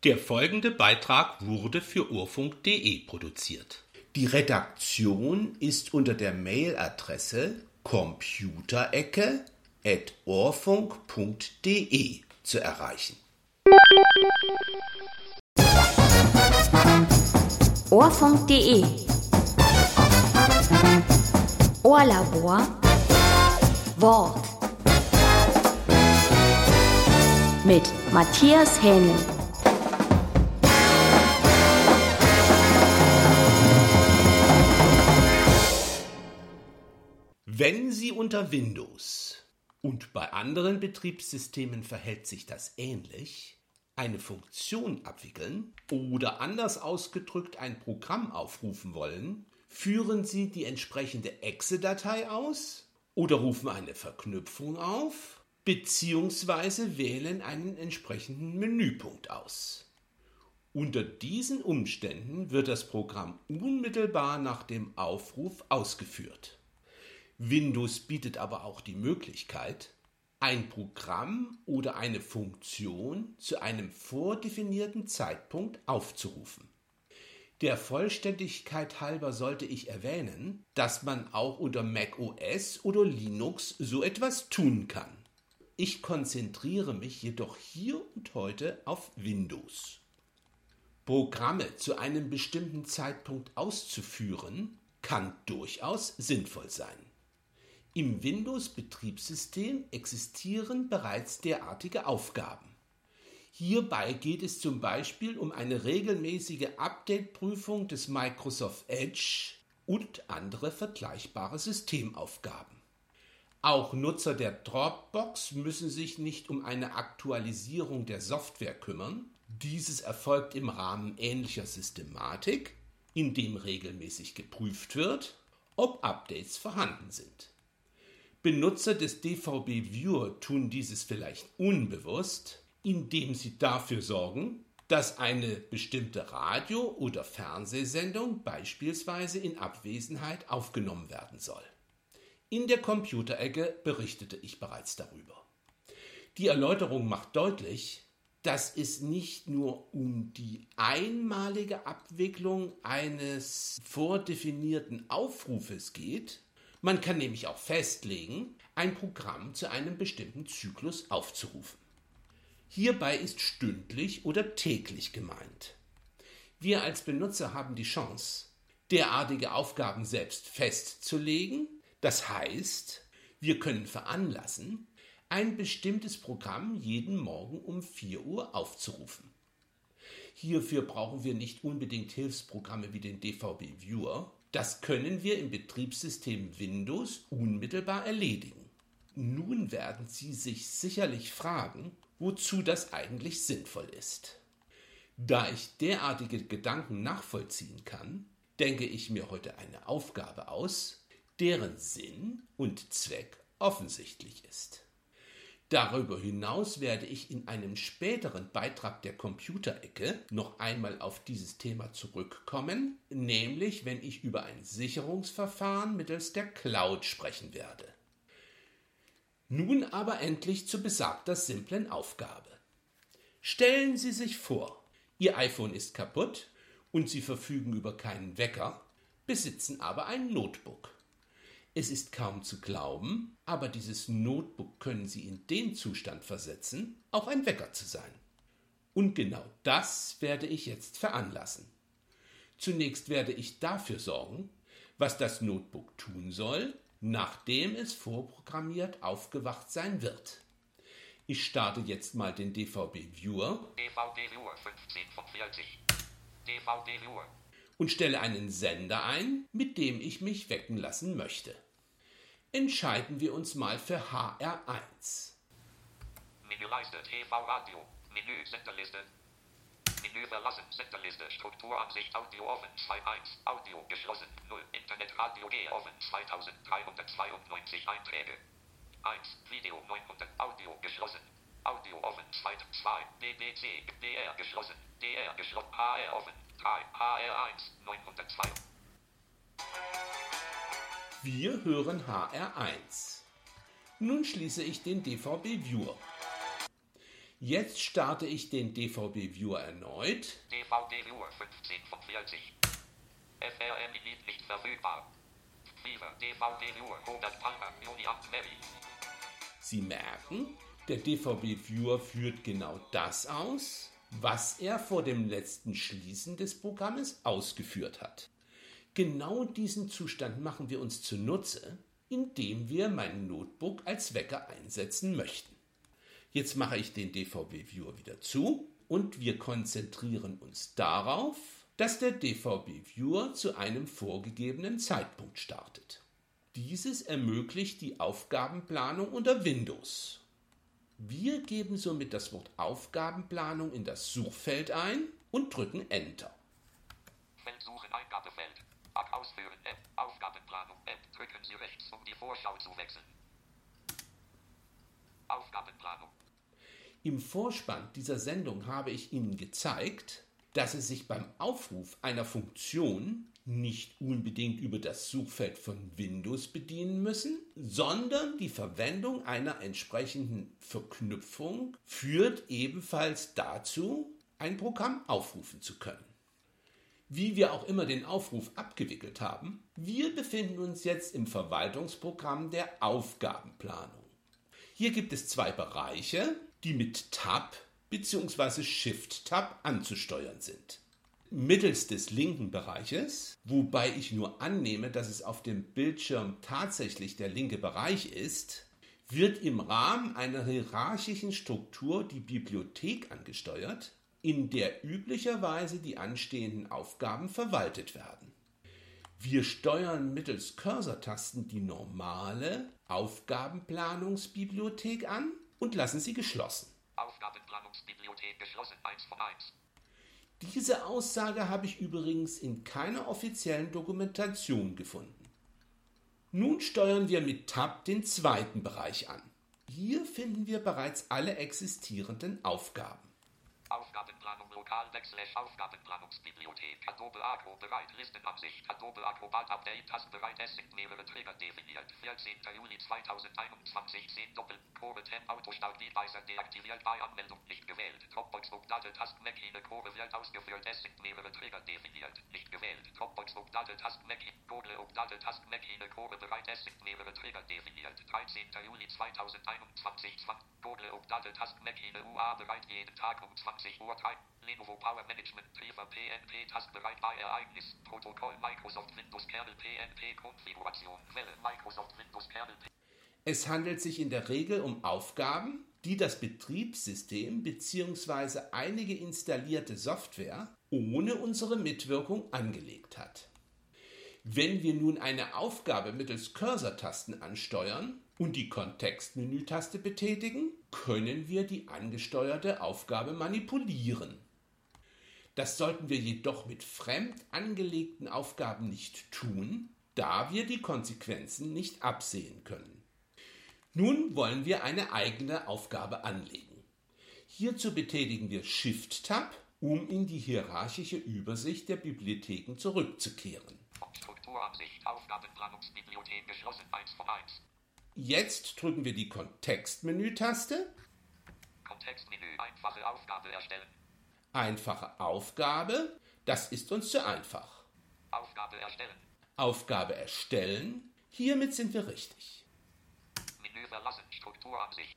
Der folgende Beitrag wurde für urfunk.de produziert. Die Redaktion ist unter der Mailadresse computerecke@urfunk.de zu erreichen. Urfunk.de Ohrlabor Wort mit Matthias Hähnel. Wenn Sie unter Windows und bei anderen Betriebssystemen verhält sich das ähnlich, eine Funktion abwickeln oder anders ausgedrückt ein Programm aufrufen wollen, führen Sie die entsprechende Exe-Datei aus oder rufen eine Verknüpfung auf bzw. wählen einen entsprechenden Menüpunkt aus. Unter diesen Umständen wird das Programm unmittelbar nach dem Aufruf ausgeführt. Windows bietet aber auch die Möglichkeit, ein Programm oder eine Funktion zu einem vordefinierten Zeitpunkt aufzurufen. Der Vollständigkeit halber sollte ich erwähnen, dass man auch unter macOS oder Linux so etwas tun kann. Ich konzentriere mich jedoch hier und heute auf Windows. Programme zu einem bestimmten Zeitpunkt auszuführen, kann durchaus sinnvoll sein. Im Windows-Betriebssystem existieren bereits derartige Aufgaben. Hierbei geht es zum Beispiel um eine regelmäßige Update-Prüfung des Microsoft Edge und andere vergleichbare Systemaufgaben. Auch Nutzer der Dropbox müssen sich nicht um eine Aktualisierung der Software kümmern. Dieses erfolgt im Rahmen ähnlicher Systematik, in dem regelmäßig geprüft wird, ob Updates vorhanden sind. Benutzer des DVB-Viewer tun dieses vielleicht unbewusst, indem sie dafür sorgen, dass eine bestimmte Radio- oder Fernsehsendung beispielsweise in Abwesenheit aufgenommen werden soll. In der Computerecke berichtete ich bereits darüber. Die Erläuterung macht deutlich, dass es nicht nur um die einmalige Abwicklung eines vordefinierten Aufrufes geht. Man kann nämlich auch festlegen, ein Programm zu einem bestimmten Zyklus aufzurufen. Hierbei ist stündlich oder täglich gemeint. Wir als Benutzer haben die Chance, derartige Aufgaben selbst festzulegen. Das heißt, wir können veranlassen, ein bestimmtes Programm jeden Morgen um 4 Uhr aufzurufen. Hierfür brauchen wir nicht unbedingt Hilfsprogramme wie den DVB-Viewer. Das können wir im Betriebssystem Windows unmittelbar erledigen. Nun werden Sie sich sicherlich fragen, wozu das eigentlich sinnvoll ist. Da ich derartige Gedanken nachvollziehen kann, denke ich mir heute eine Aufgabe aus, deren Sinn und Zweck offensichtlich ist. Darüber hinaus werde ich in einem späteren Beitrag der Computerecke noch einmal auf dieses Thema zurückkommen, nämlich wenn ich über ein Sicherungsverfahren mittels der Cloud sprechen werde. Nun aber endlich zu besagter simplen Aufgabe. Stellen Sie sich vor, Ihr iPhone ist kaputt und Sie verfügen über keinen Wecker, besitzen aber ein Notebook. Es ist kaum zu glauben, aber dieses Notebook können Sie in den Zustand versetzen, auch ein Wecker zu sein. Und genau das werde ich jetzt veranlassen. Zunächst werde ich dafür sorgen, was das Notebook tun soll, nachdem es vorprogrammiert aufgewacht sein wird. Ich starte jetzt mal den DVB-Viewer DVB-Viewer 15 von 40. DVB-Viewer. Und stelle einen Sender ein, mit dem ich mich wecken lassen möchte. Entscheiden wir uns mal für HR1. Menüleiste TV-Radio. Menü Senderliste. Menü verlassen. Senderliste. Strukturansicht. Audio offen. 2.1. Audio geschlossen. 0. Internetradio G offen. 2392 Einträge. 1. Video 900. Audio geschlossen. Audio offen. 2. BBC. DR geschlossen. DR geschlossen. HR offen. 3. HR1. 902. Wir hören HR1. Nun schließe ich den DVB-Viewer. Jetzt starte ich den DVB-Viewer erneut. DVB-Viewer 15 von 40. FRM-Lied nicht verfügbar. Fever, DVB-Viewer, Robert Palmer, Julian Mary. Sie merken, der DVB-Viewer führt genau das aus, was er vor dem letzten Schließen des Programmes ausgeführt hat. Genau diesen Zustand machen wir uns zunutze, indem wir mein Notebook als Wecker einsetzen möchten. Jetzt mache ich den DVB-Viewer wieder zu und wir konzentrieren uns darauf, dass der DVB-Viewer zu einem vorgegebenen Zeitpunkt startet. Dieses ermöglicht die Aufgabenplanung unter Windows. Wir geben somit das Wort Aufgabenplanung in das Suchfeld ein und drücken Enter. Feld suchen, Eingabefeld. Ab ausführen, App, Aufgabenplanung, App. Drücken Sie rechts, um die Vorschau zu wechseln. Aufgabenplanung. Im Vorspann dieser Sendung habe ich Ihnen gezeigt, dass Sie sich beim Aufruf einer Funktion nicht unbedingt über das Suchfeld von Windows bedienen müssen, sondern die Verwendung einer entsprechenden Verknüpfung führt ebenfalls dazu, ein Programm aufrufen zu können. Wie wir auch immer den Aufruf abgewickelt haben, wir befinden uns jetzt im Verwaltungsprogramm der Aufgabenplanung. Hier gibt es zwei Bereiche, die mit Tab bzw. Shift-Tab anzusteuern sind. Mittels des linken Bereiches, wobei ich nur annehme, dass es auf dem Bildschirm tatsächlich der linke Bereich ist, wird im Rahmen einer hierarchischen Struktur die Bibliothek angesteuert, in der üblicherweise die anstehenden Aufgaben verwaltet werden. Wir steuern mittels Cursor-Tasten die normale Aufgabenplanungsbibliothek an und lassen sie geschlossen. Aufgabenplanungsbibliothek geschlossen, 1 von 1. Diese Aussage habe ich übrigens in keiner offiziellen Dokumentation gefunden. Nun steuern wir mit Tab den zweiten Bereich an. Hier finden wir bereits alle existierenden Aufgaben. Aufgabenplanung lokal Aufgabenplanungsbibliothek Adobe Acro bereit Listenansicht Adobe Acrobat Update Tasten bereit es sind mehrere Trigger definiert 14. Juli 2021 10 Doppel Core 10 Autostart Device deaktiviert bei Anmeldung nicht gewählt Dropbox Date Tasten Mac Core wird ausgeführt es sind mehrere Trigger definiert nicht gewählt Dropbox Date Tasten Mac Google Date Tasten Mac Core bereit es sind mehrere Trigger definiert 13. Juli 2021 Google Date Tasten Mac UA bereit jeden Tag um 20 Uhr 3. Lenovo Power Management Triefer PNP Tastbereit bei Ereignis Protokoll Microsoft Windows Kernel PNP Konfiguration Quelle Microsoft Windows Kernel. Es handelt sich in der Regel um Aufgaben, die das Betriebssystem bzw. einige installierte Software ohne unsere Mitwirkung angelegt hat. Wenn wir nun eine Aufgabe mittels Cursor-Tasten ansteuern und die Kontextmenü-Taste betätigen, können wir die angesteuerte Aufgabe manipulieren. Das sollten wir jedoch mit fremd angelegten Aufgaben nicht tun, da wir die Konsequenzen nicht absehen können. Nun wollen wir eine eigene Aufgabe anlegen. Hierzu betätigen wir Shift-Tab, um in die hierarchische Übersicht der Bibliotheken zurückzukehren. Strukturansicht Aufgabenplanungsbibliothek geschlossen 1 von 1. Jetzt drücken wir die Kontextmenü-Taste. Kontextmenü, einfache Aufgabe erstellen. Einfache Aufgabe, das ist uns zu einfach. Aufgabe erstellen. Aufgabe erstellen, hiermit sind wir richtig. Menü verlassen, Strukturansicht.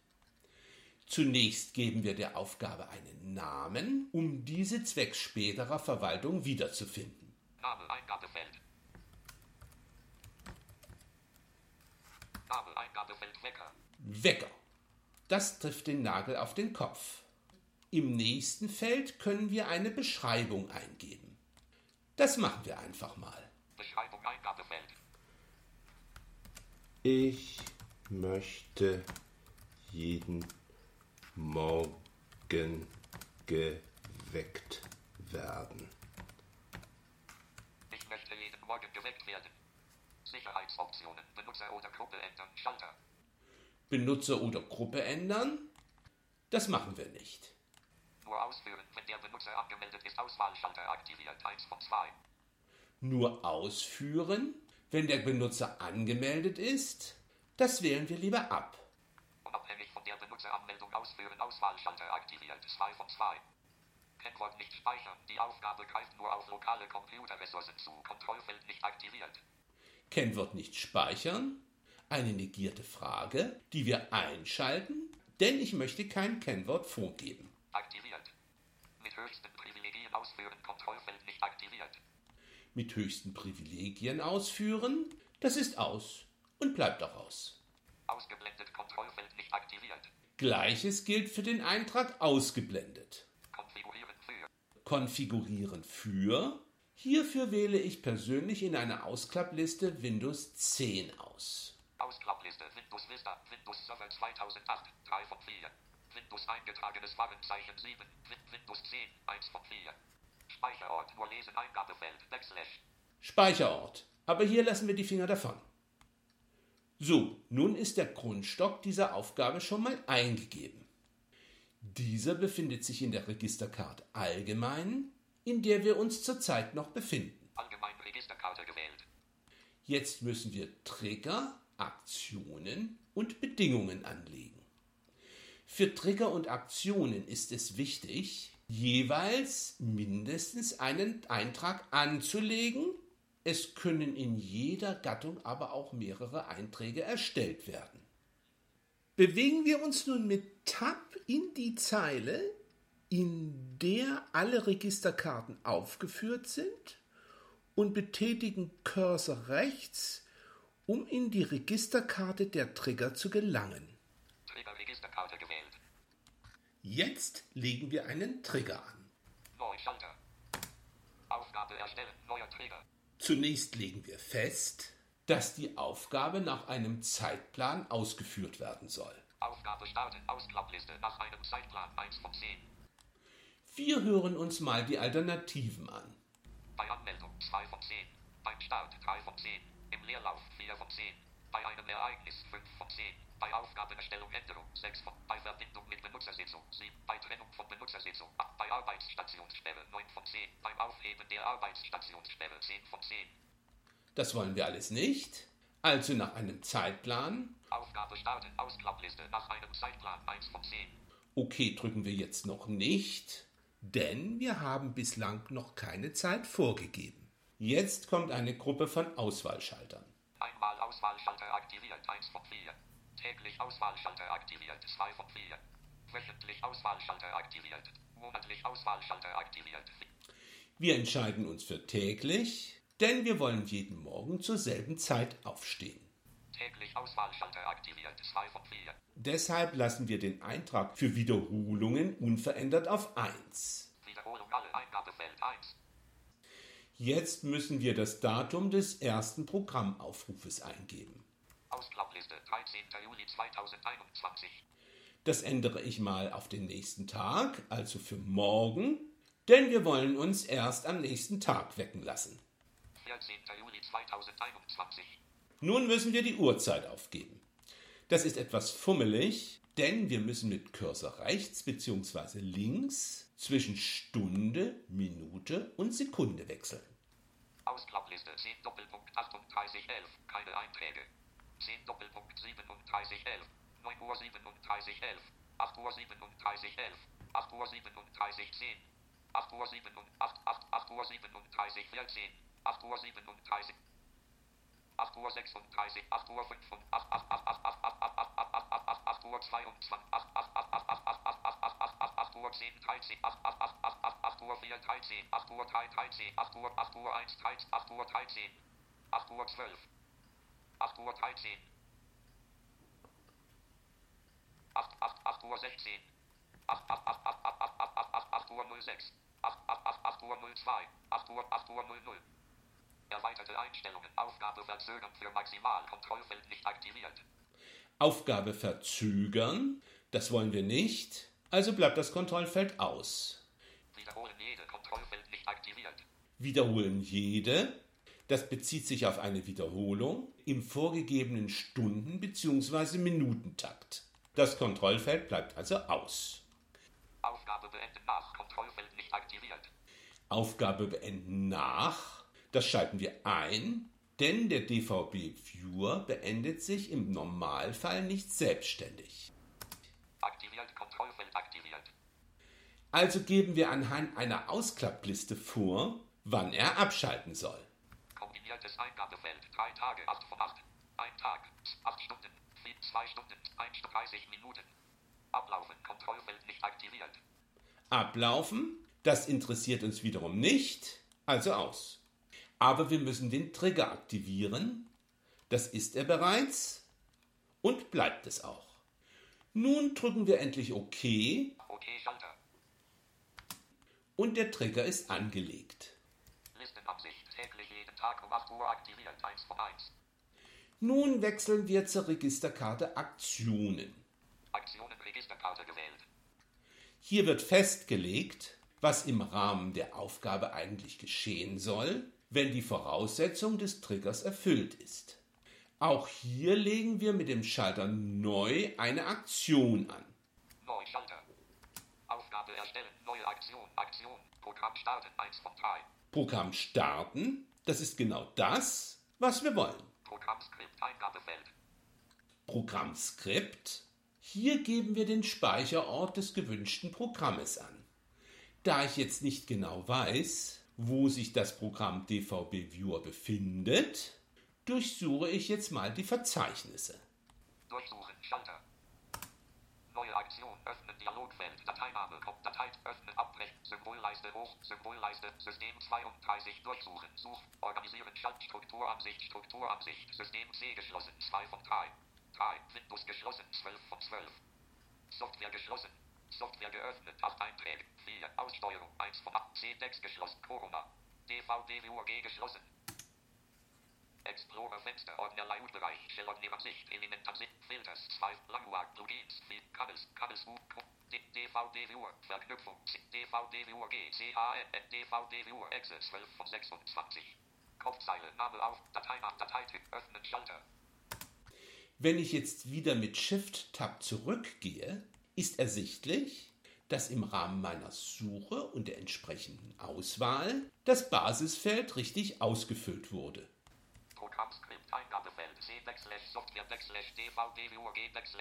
Zunächst geben wir der Aufgabe einen Namen, um diese zwecks späterer Verwaltung wiederzufinden. Name, Eingabefeld. Name, Eingabefeld, Wecker. Wecker. Das trifft den Nagel auf den Kopf. Im nächsten Feld können wir eine Beschreibung eingeben. Das machen wir einfach mal. Beschreibung, Eingabefeld. Ich möchte jeden Morgen geweckt werden. Ich möchte jeden Morgen geweckt werden. Sicherheitsoptionen, Benutzer oder Gruppe ändern, Schalter. Benutzer oder Gruppe ändern? Das machen wir nicht. Nur ausführen, wenn der Benutzer angemeldet ist, Auswahlschalter aktiviert, 1 von 2. Nur ausführen, wenn der Benutzer angemeldet ist? Das wählen wir lieber ab. Unabhängig von der Benutzeranmeldung ausführen. ausführen, Auswahlschalter aktiviert, 2 von 2. Kennwort nicht speichern, die Aufgabe greift nur auf lokale Computerressourcen zu, Kontrollfeld nicht aktiviert. Kennwort nicht speichern, eine negierte Frage, die wir einschalten, denn ich möchte kein Kennwort vorgeben. Aktiviert. Mit höchsten Privilegien ausführen, Kontrollfeld nicht aktiviert. Mit höchsten Privilegien ausführen, das ist aus und bleibt auch aus. Ausgeblendet, Kontrollfeld nicht aktiviert. Gleiches gilt für den Eintrag ausgeblendet. Konfigurieren für. Konfigurieren für. Hierfür wähle ich persönlich in einer Ausklappliste Windows 10 aus. Ausklappliste Windows Vista, Windows Server 2008, 3 von 4. Windows eingetragenes Warenzeichen 7, Windows 10, 1 von 4. Speicherort, nur lesen, Eingabefeld, Backslash. Speicherort. Aber hier lassen wir die Finger davon. So, nun ist der Grundstock dieser Aufgabe schon mal eingegeben. Dieser befindet sich in der Registerkarte Allgemein, in der wir uns zurzeit noch befinden. Allgemein Registerkarte gewählt. Jetzt müssen wir Trigger, Aktionen und Bedingungen anlegen. Für Trigger und Aktionen ist es wichtig, jeweils mindestens einen Eintrag anzulegen. Es können in jeder Gattung aber auch mehrere Einträge erstellt werden. Bewegen wir uns nun mit Tab in die Zeile, in der alle Registerkarten aufgeführt sind, und betätigen Cursor rechts, um in die Registerkarte der Trigger zu gelangen. Trigger Registerkarte gewählt. Jetzt legen wir einen Trigger an. Neuschalter. Aufgabe erstellen, neuer Trigger. Zunächst legen wir fest, dass die Aufgabe nach einem Zeitplan ausgeführt werden soll. Aufgabe starten, Ausklappliste nach einem Zeitplan 1 von 10. Wir hören uns mal die Alternativen an. Bei Anmeldung 2 von 10. Beim Start 3 von 10. Im Leerlauf 4 von 10. Bei einem Ereignis 5 von 10. Bei Aufgabenerstellung Änderung 6 von. Bei Verbindung mit Benutzersitzung 7. Bei Trennung von Benutzersitzung 8. Bei Arbeitsstationssperre 9 von 10. Beim Aufheben der Arbeitsstationssperre 10 von 10. Das wollen wir alles nicht. Also nach einem Zeitplan. Aufgabe starten, Ausklappliste nach einem Zeitplan 1 von 10. Okay, drücken wir jetzt noch nicht, denn wir haben bislang noch keine Zeit vorgegeben. Jetzt kommt eine Gruppe von Auswahlschaltern. Einmal Auswahlschalter aktiviert 1 von 4. Täglich Auswahlschalter aktiviert 2 von 4. Wöchentlich Auswahlschalter aktiviert. Monatlich Auswahlschalter aktiviert. Wir entscheiden uns für täglich, denn wir wollen jeden Morgen zur selben Zeit aufstehen. Täglich Auswahlschalter aktiviert 2 von 4. Deshalb lassen wir den Eintrag für Wiederholungen unverändert auf 1. Wiederholung alle Eingabefeld 1. Jetzt müssen wir das Datum des ersten Programmaufrufes eingeben. Ausklappliste 13. Juli 2021. Das ändere ich mal auf den nächsten Tag, also für morgen, denn wir wollen uns erst am nächsten Tag wecken lassen. 14. Juli 2021. Nun müssen wir die Uhrzeit aufgeben. Das ist etwas fummelig, denn wir müssen mit Cursor rechts bzw. links zwischen Stunde, Minute und Sekunde wechseln. Ausklappliste 10 Doppelpunkt 38 11. Keine Einträge. 10 Doppelpunkt 37 11. 9 Uhr 37 11. 8 Uhr 37 11. 8 Uhr 37 10. 8 Uhr 37 8 Uhr 37 14. 8 Uhr 37 8 Uhr 36 8 Uhr 5 8 Uhr 22 8 Uhr 10 13 8 Uhr 4 13 8 Uhr 3 13 8 Uhr 1 13 8 Uhr 13 8 Uhr 12 8 Uhr 13 8 Uhr 16 8 Uhr 06 8 Uhr 02 8 Uhr 00. Erweiterte Einstellungen. Aufgabe verzögern für Maximalkontrollfeld nicht aktiviert. Aufgabe verzögern, das wollen wir nicht, also bleibt das Kontrollfeld aus. Wiederholen jede, Kontrollfeld nicht aktiviert. Wiederholen jede, das bezieht sich auf eine Wiederholung im vorgegebenen Stunden- bzw. Minutentakt. Das Kontrollfeld bleibt also aus. Aufgabe beenden nach, Kontrollfeld nicht aktiviert. Aufgabe beenden nach, das schalten wir ein, denn der DVB-Viewer beendet sich im Normalfall nicht selbstständig. Aktiviert Kombiniert Kontrollfeld aktiviert. Also geben wir anhand einer Ausklappliste vor, wann er abschalten soll. Kombiniertes Eingabefeld. 3 Tage, 8 von 8. 1 Tag, 8 Stunden, 2 Stunden, 31 Minuten. Ablaufen, Kontrollfeld nicht aktiviert. Ablaufen, das interessiert uns wiederum nicht, also aus. Aber wir müssen den Trigger aktivieren. Das ist er bereits und bleibt es auch. Nun drücken wir endlich OK Okay, Schalter. und der Trigger ist angelegt. Listenansicht. Täglich jeden Tag um 8 Uhr aktiviert. 1 von 1. Nun wechseln wir zur Registerkarte Aktionen. Aktionen Registerkarte gewählt. Hier wird festgelegt, was im Rahmen der Aufgabe eigentlich geschehen soll, wenn die Voraussetzung des Triggers erfüllt ist. Auch hier legen wir mit dem Schalter Neu eine Aktion an. Neu Schalter. Aufgabe erstellen. Neue Aktion. Aktion. Programm starten. 1 von 3. Programm starten, das ist genau das, was wir wollen. Programmskript. Eingabefeld. Programmskript. Hier geben wir den Speicherort des gewünschten Programmes an. Da ich jetzt nicht genau weiß, wo sich das Programm DVB Viewer befindet, durchsuche ich jetzt mal die Verzeichnisse. Durchsuchen. Schalter. Neue Aktion. Öffnen Dialogfeld. Dateiname. Datei. Öffnen. Abbrechen. Symbolleiste hoch. Symbolleiste. System 32. Durchsuchen. Such. Organisieren. Schaltstrukturansicht. Strukturansicht. System C geschlossen. 2 von 3. 3. Windows geschlossen. 12 von 12. Software geschlossen. Software geöffnet. 8 Einträge. 4. Aussteuerung. 1 von 8. C-Text geschlossen. Corona. DVD Viewer G geschlossen. Explorer Fenster, Ordner Layout-Bereich, Shell-Ordner-Ansicht, Elementansicht, Filters, 2, Langwag, Plugins, Kabelsbuch, DVD-Viewer, Verknüpfung, DVD-Viewer G, CAN, DVD-Viewer Exe, 12 von 26. Kopfzeile, Name auf, Dateiname, Dateityp, öffnen, Schalter. Wenn ich jetzt wieder mit Shift-Tab zurückgehe, ist ersichtlich, dass im Rahmen meiner Suche und der entsprechenden Auswahl das Basisfeld richtig ausgefüllt wurde. Programmskript, Eingabefeld, C/Software/DVD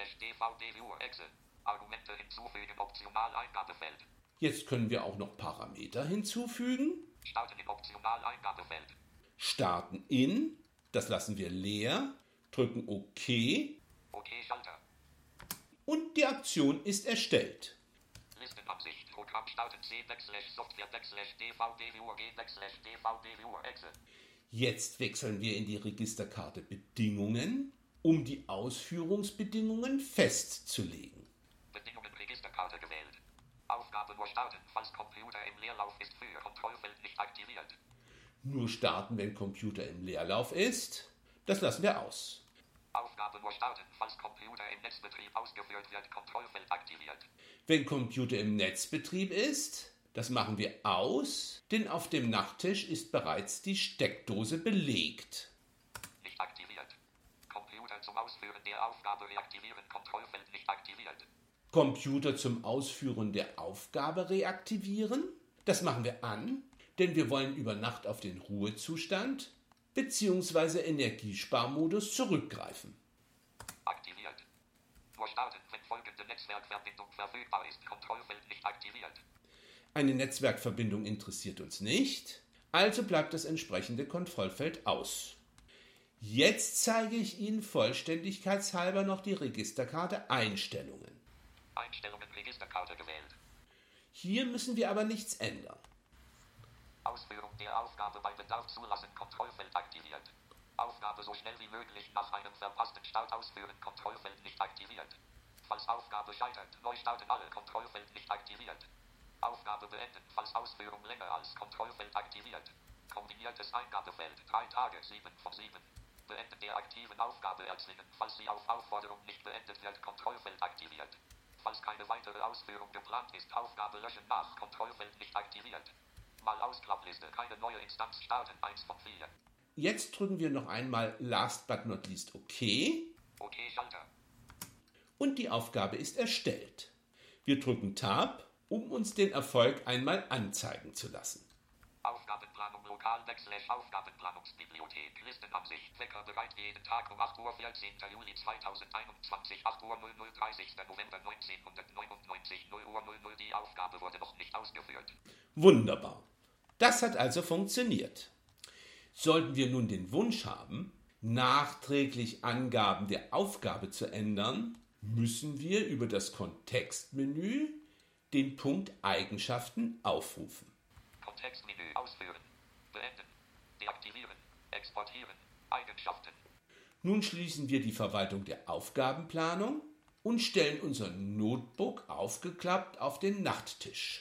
Viewer Exe. Argumente hinzufügen, optional Eingabefeld. Jetzt können wir auch noch Parameter hinzufügen. Starten in optional Eingabefeld. Starten in, das lassen wir leer, drücken OK Okay, Schalter. und die Aktion ist erstellt. Listenansicht, Programm starten C/Software/DVD Viewer G/DVD Viewer Exe. Jetzt wechseln wir in die Registerkarte Bedingungen, um die Ausführungsbedingungen festzulegen. Bedingungen Registerkarte gewählt. Aufgabe nur starten, falls Computer im Leerlauf ist für Kontrollfeld nicht aktiviert. Nur starten, wenn Computer im Leerlauf ist. Das lassen wir aus. Aufgabe nur starten, falls Computer im Netzbetrieb ausgeführt wird, Kontrollfeld aktiviert. Wenn Computer im Netzbetrieb ist, das machen wir aus, denn auf dem Nachttisch ist bereits die Steckdose belegt. Nicht aktiviert. Computer zum Ausführen der Aufgabe reaktivieren, Kontrollfeld nicht aktiviert. Computer zum Ausführen der Aufgabe reaktivieren, das machen wir an, denn wir wollen über Nacht auf den Ruhezustand bzw. Energiesparmodus zurückgreifen. Aktiviert. Nur starten, wenn folgende Netzwerkverbindung verfügbar ist, Kontrollfeld nicht aktiviert. Eine Netzwerkverbindung interessiert uns nicht, also bleibt das entsprechende Kontrollfeld aus. Jetzt zeige ich Ihnen vollständigkeitshalber noch die Registerkarte Einstellungen. Einstellungen Registerkarte gewählt. Hier müssen wir aber nichts ändern. Ausführung der Aufgabe bei Bedarf zulassen, Kontrollfeld aktiviert. Aufgabe so schnell wie möglich nach einem verpassten Start ausführen, Kontrollfeld nicht aktiviert. Falls Aufgabe scheitert, neu starten alle, Kontrollfeld nicht aktiviert. Aufgabe beenden, falls Ausführung länger als Kontrollfeld aktiviert. Kombiniertes Eingabefeld, 3 Tage, 7 von 7. Beenden der aktiven Aufgabe erzwingen, falls sie auf Aufforderung nicht beendet wird, Kontrollfeld aktiviert. Falls keine weitere Ausführung geplant ist, Aufgabe löschen nach, Kontrollfeld nicht aktiviert. Mal Ausklappliste, keine neue Instanz starten, 1 von 4. Jetzt drücken wir noch einmal Last but not least OK Okay, Schalter. und die Aufgabe ist erstellt. Wir drücken Tab, um uns den Erfolg einmal anzeigen zu lassen. Aufgabenplanung lokal Aufgabenplanungsbibliothek. Listenansicht. Wecker bereit jeden Tag um 8 Uhr 14. Juli 2021, 8 Uhr 00, 30. November 1999. Eingabe wurde noch nicht ausgeführt. Wunderbar. Das hat also funktioniert. Sollten wir nun den Wunsch haben, nachträglich Angaben der Aufgabe zu ändern, müssen wir über das Kontextmenü den Punkt Eigenschaften aufrufen. Kontextmenü ausführen. Beenden. Deaktivieren. Exportieren. Eigenschaften. Nun schließen wir die Verwaltung der Aufgabenplanung und stellen unser Notebook aufgeklappt auf den Nachttisch.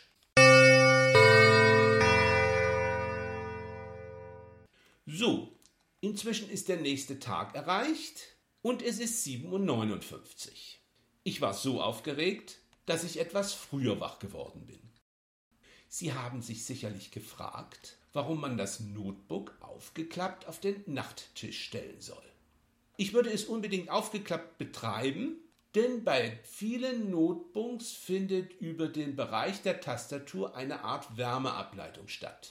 So, inzwischen ist der nächste Tag erreicht und es ist 7:59 Uhr. Ich war so aufgeregt, dass ich etwas früher wach geworden bin. Sie haben sich sicherlich gefragt, warum man das Notebook aufgeklappt auf den Nachttisch stellen soll. Ich würde es unbedingt aufgeklappt betreiben, denn bei vielen Notebooks findet über den Bereich der Tastatur eine Art Wärmeableitung statt.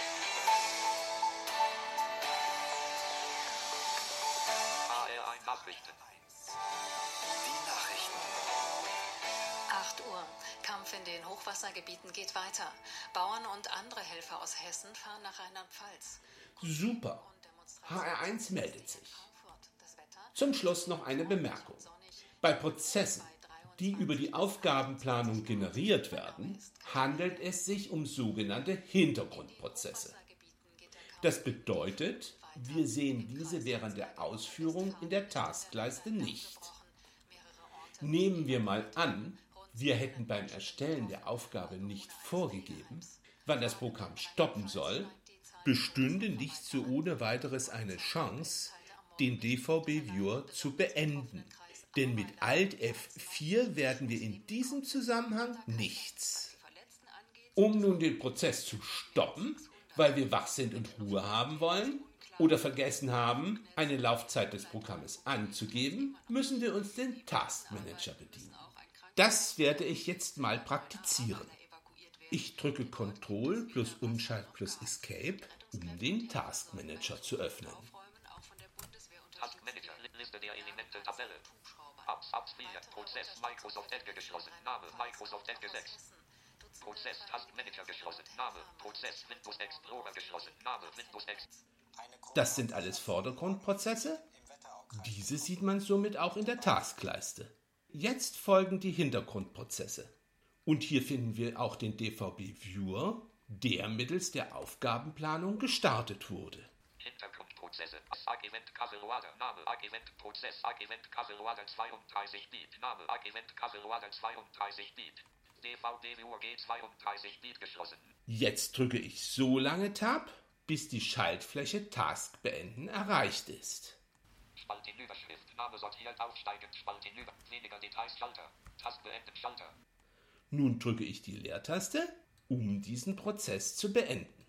HR1 Nachrichten. Die Nachrichten. 8 Uhr. Kampf in den Hochwassergebieten geht weiter. Bauern und andere Helfer aus Hessen fahren nach Rheinland-Pfalz. Super. HR1 meldet sich. Zum Schluss noch eine Bemerkung. Bei Prozessen, die über die Aufgabenplanung generiert werden, handelt es sich um sogenannte Hintergrundprozesse. Das bedeutet, wir sehen diese während der Ausführung in der Taskleiste nicht. Nehmen wir mal an, wir hätten beim Erstellen der Aufgabe nicht vorgegeben, wann das Programm stoppen soll, bestünde nicht so ohne weiteres eine Chance, den DVB-Viewer zu beenden. Denn mit Alt F4 werden wir in diesem Zusammenhang nichts. Um nun den Prozess zu stoppen, weil wir wach sind und Ruhe haben wollen oder vergessen haben, eine Laufzeit des Programmes anzugeben, müssen wir uns den Task Manager bedienen. Das werde ich jetzt mal praktizieren. Ich drücke Ctrl plus Umschalt plus Escape, um den Task Manager zu öffnen. Task Manager. Liste der Elemente Tabelle. Abs 4. Prozess Microsoft Edge geschlossen. Name Microsoft Edge 6. Prozess Task Manager geschlossen. Name Prozess Windows Explorer geschlossen. Name Windows X. Das sind alles Vordergrundprozesse. Diese sieht man somit auch in der Taskleiste. Jetzt folgen die Hintergrundprozesse. Und hier finden wir auch den DVB-Viewer, der mittels der Aufgabenplanung gestartet wurde. Hintergrundprozesse. Agent Kaseloader. Name Agent Prozess Agent Kaseloader 32 Bit. Name Agent Kaseloader 32 Bit. DVB-Viewer G32 Bit geschlossen. Jetzt drücke ich so lange Tab, bis die Schaltfläche Task beenden erreicht ist. Spaltenüberschrift. Name sortiert aufsteigend. Spaltenüber. Weniger Details Schalter. Task beenden Schalter. Nun drücke ich die Leertaste, um diesen Prozess zu beenden.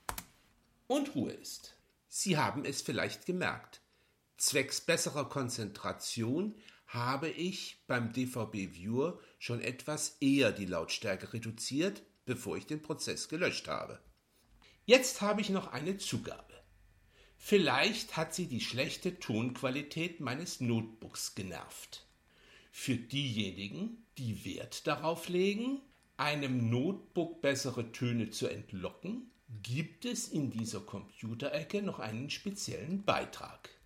Und Ruhe ist. Sie haben es vielleicht gemerkt. Zwecks besserer Konzentration habe ich beim DVB-Viewer schon etwas eher die Lautstärke reduziert, bevor ich den Prozess gelöscht habe. Jetzt habe ich noch eine Zugabe. Vielleicht hat sie die schlechte Tonqualität meines Notebooks genervt. Für diejenigen, die Wert darauf legen, einem Notebook bessere Töne zu entlocken, gibt es in dieser Computerecke noch einen speziellen Beitrag.